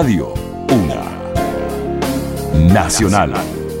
Radio Una Nacional.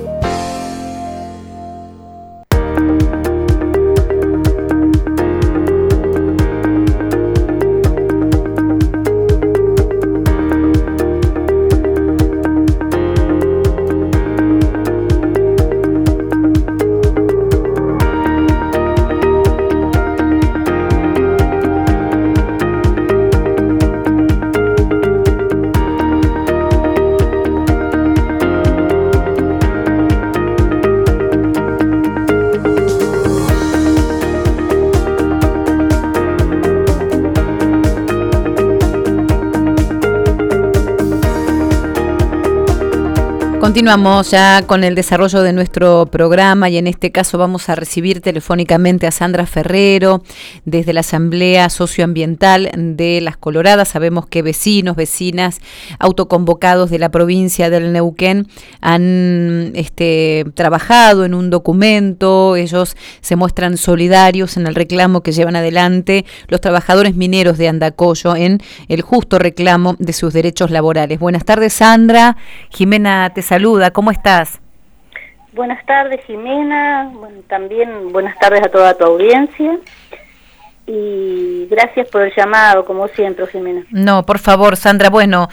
Continuamos ya con el desarrollo de nuestro programa y en este caso vamos a recibir telefónicamente a Sandra Ferrero desde la Asamblea Socioambiental de Las Coloradas. Sabemos que vecinos, vecinas autoconvocados de la provincia del Neuquén han trabajado en un documento. Ellos se muestran solidarios en el reclamo que llevan adelante los trabajadores mineros de Andacollo en el justo reclamo de sus derechos laborales. Buenas tardes, Sandra. Jimena te saluda, ¿cómo estás? Buenas tardes, Jimena. Bueno, también buenas tardes a toda tu audiencia. Y gracias por el llamado, como siempre, Jimena. No, por favor, Sandra. Bueno,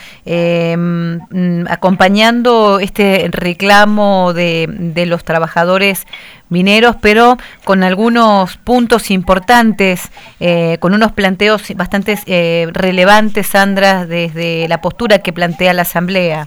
acompañando este reclamo de los trabajadores mineros, pero con algunos puntos importantes, con unos planteos bastante relevantes, Sandra, desde la postura que plantea la Asamblea.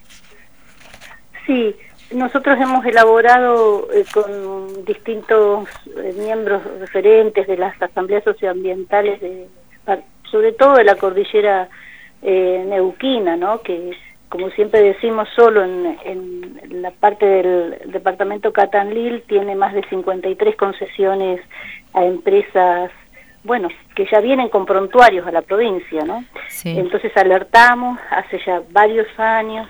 Sí, nosotros hemos elaborado con distintos miembros referentes de las asambleas socioambientales, sobre todo de la cordillera neuquina, ¿no? Que, como siempre decimos, solo en la parte del departamento Catanlil tiene más de 53 concesiones a empresas, bueno, que ya vienen con prontuarios a la provincia, ¿no? Sí. Entonces alertamos hace ya varios años,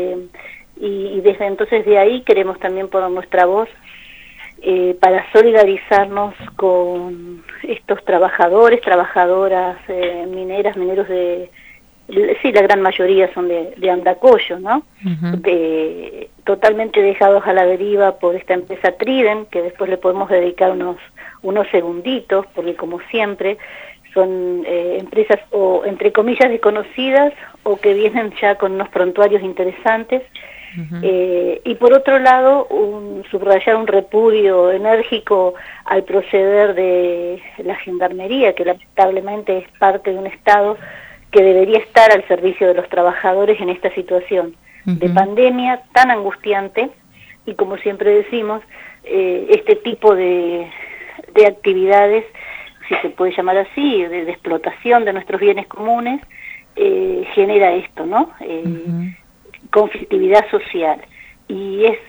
y desde entonces de ahí queremos también poner nuestra voz para solidarizarnos con estos trabajadores, trabajadoras mineros sí, la gran mayoría son de Andacollo, ¿no? Uh-huh. Totalmente dejados a la deriva por esta empresa Trident, que después le podemos dedicar unos segunditos, porque como siempre son empresas o entre comillas desconocidas o que vienen ya con unos prontuarios interesantes. Uh-huh. Y por otro lado, subrayar un repudio enérgico al proceder de la Gendarmería, que lamentablemente es parte de un Estado que debería estar al servicio de los trabajadores en esta situación uh-huh. de pandemia tan angustiante, y como siempre decimos, este tipo de actividades, si se puede llamar así, de explotación de nuestros bienes comunes, genera esto, ¿no? Uh-huh. Conflictividad social, y es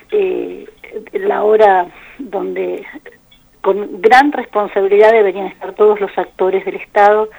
la hora donde con gran responsabilidad deberían estar todos los actores del Estado,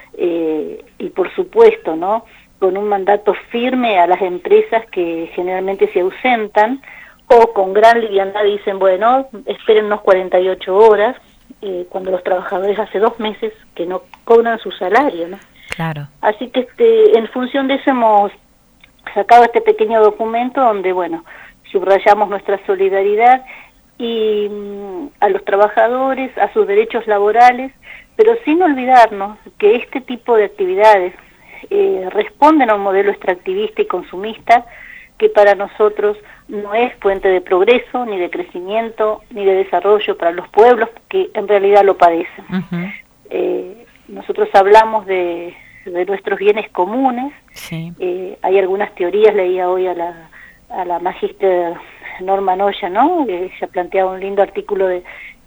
y por supuesto, ¿no?, con un mandato firme a las empresas que generalmente se ausentan o con gran liviandad dicen, bueno, espérennos 48 horas, cuando los trabajadores hace 2 meses que no cobran su salario, ¿no? Claro. Así que en función de eso hemos sacado este pequeño documento donde, bueno, subrayamos nuestra solidaridad y a los trabajadores, a sus derechos laborales, pero sin olvidarnos que este tipo de actividades responden a un modelo extractivista y consumista que para nosotros no es fuente de progreso, ni de crecimiento, ni de desarrollo para los pueblos que en realidad lo padecen. Uh-huh. Nosotros hablamos de nuestros bienes comunes. Sí. Hay algunas teorías, leía hoy a la magíster Norma Noya, ¿no? Ella planteaba un lindo artículo de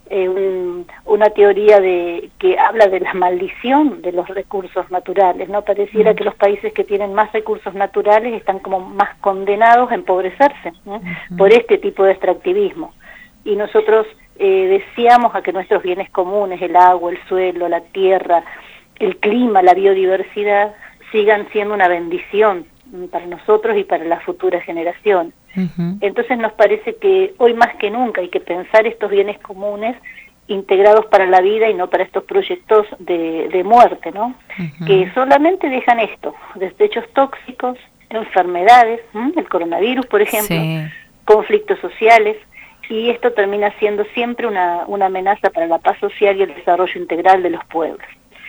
una teoría que habla de la maldición de los recursos naturales, ¿no? Pareciera que los países que tienen más recursos naturales están como más condenados a empobrecerse, ¿no? Por este tipo de extractivismo. Y nosotros deseamos a que nuestros bienes comunes, el agua, el suelo, la tierra, el clima, la biodiversidad, sigan siendo una bendición para nosotros y para las futuras generaciones. Uh-huh. Entonces nos parece que hoy más que nunca hay que pensar estos bienes comunes integrados para la vida y no para estos proyectos de muerte, ¿no? Uh-huh. Que solamente dejan esto, desechos tóxicos, enfermedades, el coronavirus, por ejemplo, conflictos sociales, y esto termina siendo siempre una amenaza para la paz social y el desarrollo integral de los pueblos.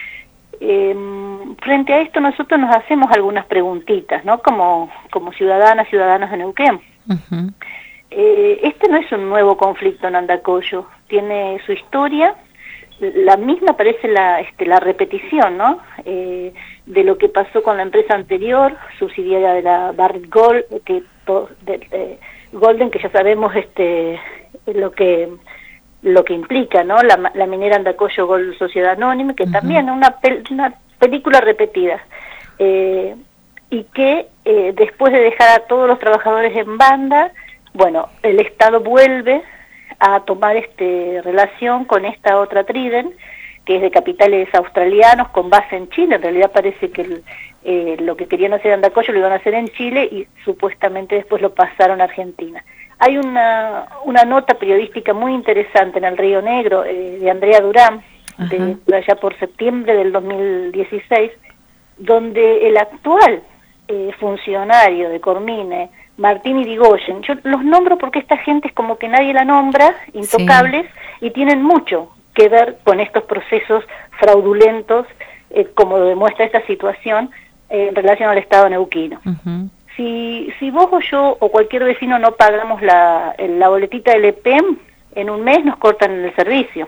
Frente a esto nosotros nos hacemos algunas preguntitas, ¿no? Como ciudadanos de Neuquén. Este no es un nuevo conflicto en Andacollo, tiene su historia, la misma parece la repetición, ¿no? De lo que pasó con la empresa anterior, subsidiaria de la Barrick Gold, Golden, que ya sabemos lo que implica, ¿no? La minera Andacollo Gold Sociedad Anónima, que también es una película repetida, y que después de dejar a todos los trabajadores en banda, bueno, el Estado vuelve a tomar relación con esta otra Trident, que es de capitales australianos con base en Chile. En realidad parece que lo que querían hacer en Andacollo lo iban a hacer en Chile y supuestamente después lo pasaron a Argentina. Hay una nota periodística muy interesante en el Río Negro de Andrea Durán, de allá por septiembre del 2016, donde el actual funcionario de Cormine, Martín Irigoyen, yo los nombro porque esta gente es como que nadie la nombra, intocables, y tienen mucho que ver con estos procesos fraudulentos, como lo demuestra esta situación en relación al Estado neuquino. Si vos o yo o cualquier vecino no pagamos la boletita del EPEM, en un mes nos cortan el servicio.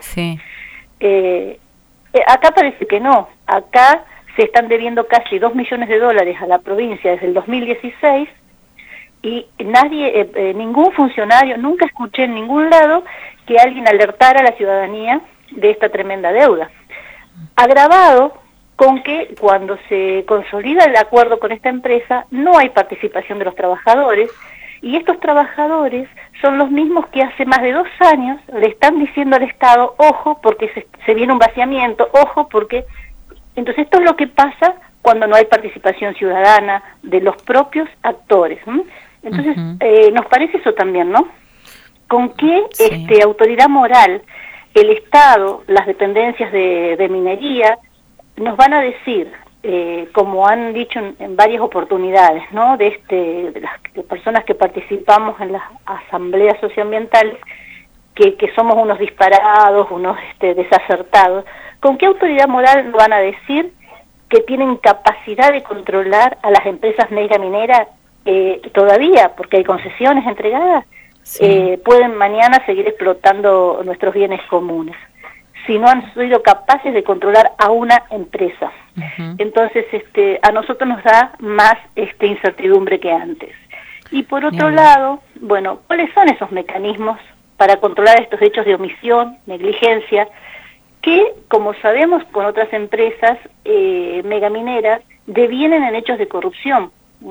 Acá parece que no, acá se están debiendo casi $2 millones a la provincia desde el 2016, y nadie, ningún funcionario, nunca escuché en ningún lado que alguien alertara a la ciudadanía de esta tremenda deuda. Agravado con que cuando se consolida el acuerdo con esta empresa no hay participación de los trabajadores, y estos trabajadores son los mismos que hace más de 2 años le están diciendo al Estado, ojo porque se viene un vaciamiento, ojo porque... Entonces esto es lo que pasa cuando no hay participación ciudadana de los propios actores. Entonces nos parece eso también, ¿no? ¿Con qué autoridad moral el Estado, las dependencias de minería, nos van a decir, como han dicho en varias oportunidades, ¿no? De las personas que participamos en las asambleas socioambientales, que somos unos disparados, unos desacertados? ¿Con qué autoridad moral nos van a decir que tienen capacidad de controlar a las empresas megamineras todavía, porque hay concesiones entregadas? Pueden mañana seguir explotando nuestros bienes comunes, si no han sido capaces de controlar a una empresa. Entonces a nosotros nos da más incertidumbre que antes. Y por otro lado, bueno, ¿cuáles son esos mecanismos para controlar estos hechos de omisión, negligencia, que, como sabemos con otras empresas megamineras, devienen en hechos de corrupción?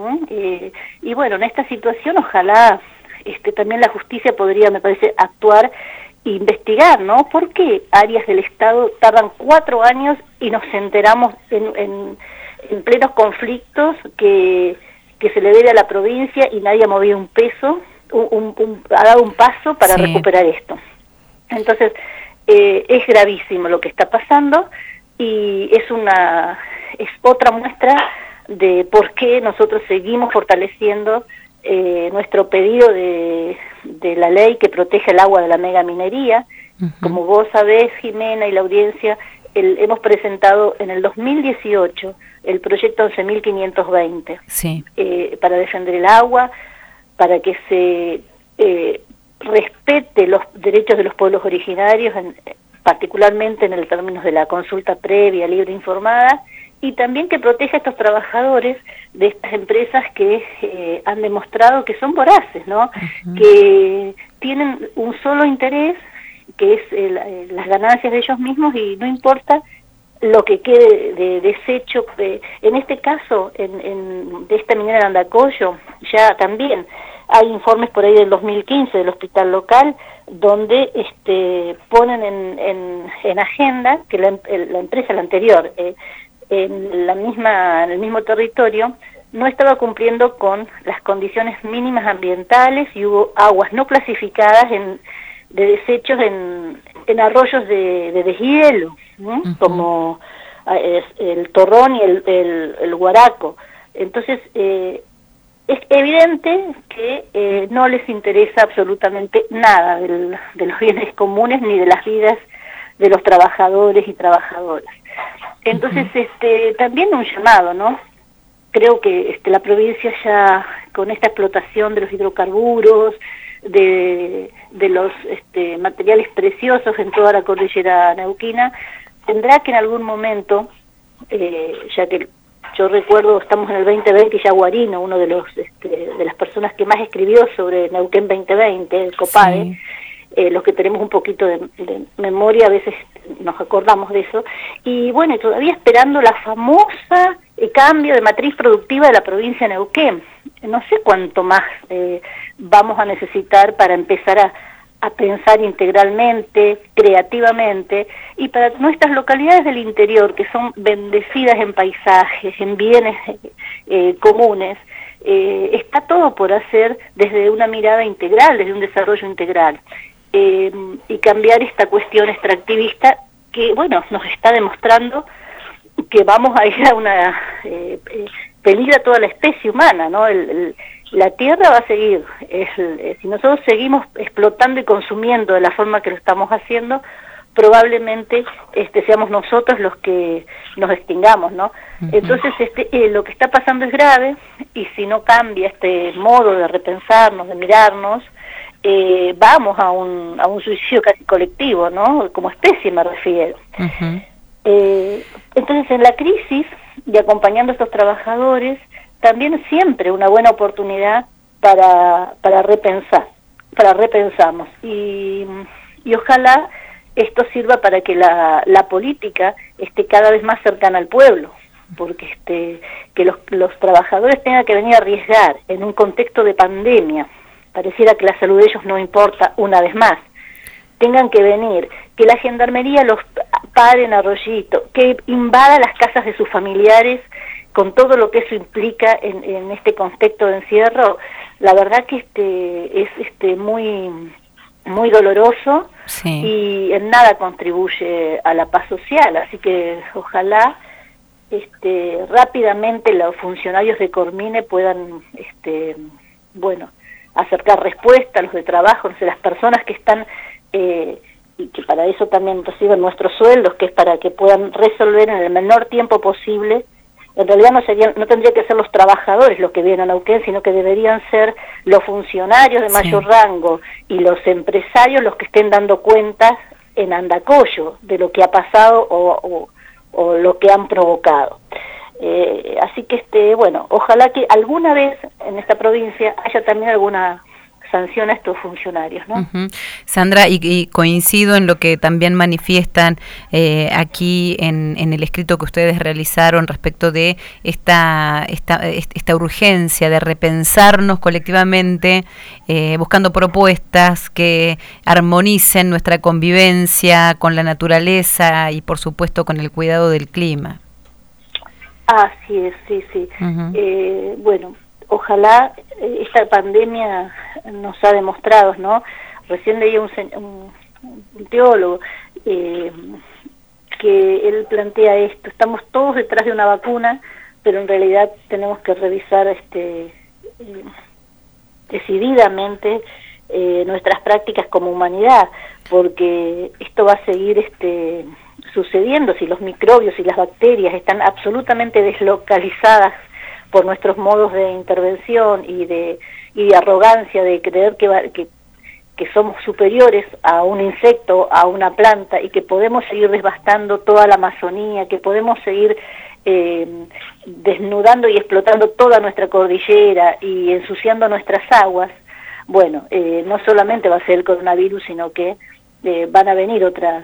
Y bueno, en esta situación ojalá también la justicia podría, me parece, actuar e investigar, ¿no? ¿Por qué áreas del Estado tardan 4 años y nos enteramos en plenos conflictos que se le debe a la provincia y nadie ha movido un peso, ha dado un paso para recuperar esto? Entonces, es gravísimo lo que está pasando, y es otra muestra de por qué nosotros seguimos fortaleciendo nuestro pedido de la ley que protege el agua de la megaminería. Como vos sabés, Jimena, y la audiencia, hemos presentado en el 2018 el proyecto 11.520 para defender el agua, para que se respete los derechos de los pueblos originarios, particularmente en el términos de la consulta previa, libre e informada, y también que proteja a estos trabajadores de estas empresas que han demostrado que son voraces, ¿no? Que tienen un solo interés, que es las ganancias de ellos mismos, y no importa lo que quede de desecho. En este caso, de esta minera de Andacollo, ya también hay informes por ahí del 2015 del hospital local, donde ponen en agenda que la empresa, la anterior, en el mismo territorio, no estaba cumpliendo con las condiciones mínimas ambientales, y hubo aguas no clasificadas de desechos en arroyos de deshielo, como el Torrón y el Guaraco. Entonces, es evidente que no les interesa absolutamente nada de los bienes comunes ni de las vidas de los trabajadores y trabajadoras. Entonces, también un llamado, ¿no? Creo que la provincia ya, con esta explotación de los hidrocarburos, de los materiales preciosos en toda la cordillera neuquina, tendrá que en algún momento, ya que yo recuerdo, estamos en el 2020 y ya Guarino, uno de las personas que más escribió sobre Neuquén 2020, el COPADE, sí. Los que tenemos un poquito de memoria a veces nos acordamos de eso, y bueno, todavía esperando la famosa cambio de matriz productiva de la provincia de Neuquén. No sé cuánto más vamos a necesitar para empezar a pensar integralmente, creativamente, y para nuestras localidades del interior, que son bendecidas en paisajes, en bienes comunes, está todo por hacer desde una mirada integral, desde un desarrollo integral, y cambiar esta cuestión extractivista que, bueno, nos está demostrando que vamos a ir a una peligro a toda la especie humana, ¿no? La tierra va a seguir, si nosotros seguimos explotando y consumiendo de la forma que lo estamos haciendo, probablemente seamos nosotros los que nos extingamos, ¿no? Entonces lo que está pasando es grave, y si no cambia este modo de repensarnos, de mirarnos, vamos a un suicidio casi colectivo, ¿no? Como especie me refiero. Entonces, en la crisis, y acompañando a estos trabajadores, también es siempre una buena oportunidad para repensarnos. Y ojalá esto sirva para que la política esté cada vez más cercana al pueblo, porque que los trabajadores tengan que venir a arriesgar en un contexto de pandemia. Pareciera que la salud de ellos no importa una vez más. Tengan que venir, que la gendarmería los pare en Arroyito, que invada las casas de sus familiares con todo lo que eso implica en este contexto de encierro. La verdad que es muy doloroso, sí, y en nada contribuye a la paz social. Así que ojalá rápidamente los funcionarios de Cormine puedan acercar respuesta a los de trabajo, no sé, las personas que están y que para eso también reciben nuestros sueldos, que es para que puedan resolver en el menor tiempo posible. En realidad no tendría que ser los trabajadores los que vienen a Neuquén, sino que deberían ser los funcionarios de mayor rango y los empresarios los que estén dando cuentas en Andacollo de lo que ha pasado o lo que han provocado. Así que ojalá que alguna vez en esta provincia haya también alguna sanción a estos funcionarios, ¿no? Sandra, y coincido en lo que también manifiestan aquí en el escrito que ustedes realizaron respecto de esta urgencia de repensarnos colectivamente, buscando propuestas que armonicen nuestra convivencia con la naturaleza y por supuesto con el cuidado del clima. Así es, sí. Ojalá esta pandemia nos ha demostrado, ¿no? Recién leí un teólogo que él plantea esto: estamos todos detrás de una vacuna, pero en realidad tenemos que revisar decididamente nuestras prácticas como humanidad, porque esto va a seguir sucediendo si los microbios y las bacterias están absolutamente deslocalizadas por nuestros modos de intervención y de arrogancia de creer que somos superiores a un insecto, a una planta, y que podemos seguir devastando toda la Amazonía, que podemos seguir desnudando y explotando toda nuestra cordillera y ensuciando nuestras aguas. No solamente va a ser el coronavirus, sino que van a venir otras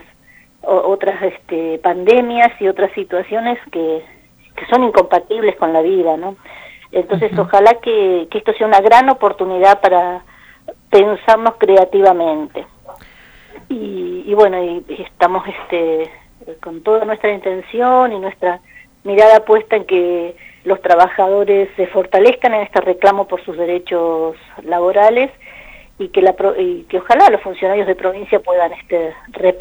pandemias y otras situaciones que son incompatibles con la vida, ¿no? Entonces, ojalá que esto sea una gran oportunidad para pensarnos creativamente. Y estamos con toda nuestra intención y nuestra mirada puesta en que los trabajadores se fortalezcan en este reclamo por sus derechos laborales, y que ojalá los funcionarios de provincia puedan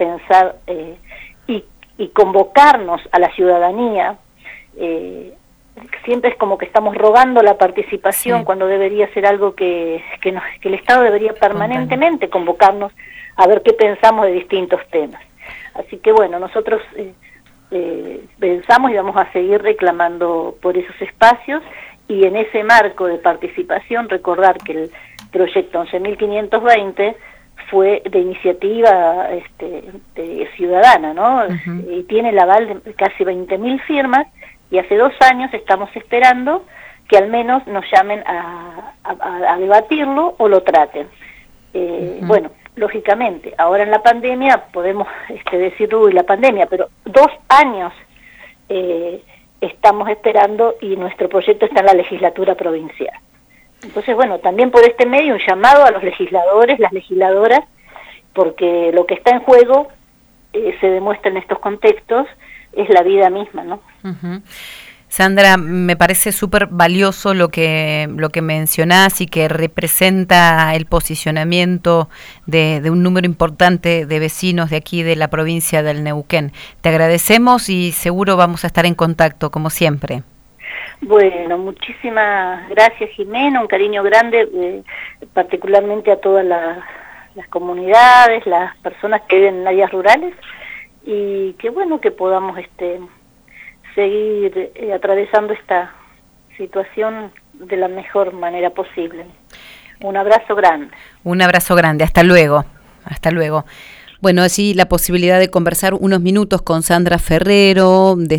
repensar y convocarnos a la ciudadanía siempre es como que estamos rogando la participación, sí, cuando debería ser algo que el Estado debería permanentemente convocarnos a ver qué pensamos de distintos temas. Así que bueno, nosotros pensamos y vamos a seguir reclamando por esos espacios, y en ese marco de participación recordar que el proyecto 11.520 fue de iniciativa de ciudadana, ¿no? Y tiene el aval de casi 20.000 firmas, y hace 2 años estamos esperando que al menos nos llamen a debatirlo o lo traten. Bueno, lógicamente, ahora en la pandemia podemos decir, uy, la pandemia, pero 2 años estamos esperando y nuestro proyecto está en la legislatura provincial. Entonces, bueno, también por este medio un llamado a los legisladores, las legisladoras, porque lo que está en juego, se demuestra en estos contextos, es la vida misma, ¿no? Sandra, me parece súper valioso lo que mencionás y que representa el posicionamiento de un número importante de vecinos de aquí de la provincia del Neuquén. Te agradecemos y seguro vamos a estar en contacto, como siempre. Bueno, muchísimas gracias, Jimena, un cariño grande, particularmente a todas las comunidades, las personas que viven en áreas rurales, y que bueno, que podamos seguir atravesando esta situación de la mejor manera posible. Un abrazo grande. Un abrazo grande, hasta luego. Hasta luego. Bueno, así la posibilidad de conversar unos minutos con Sandra Ferrero, desde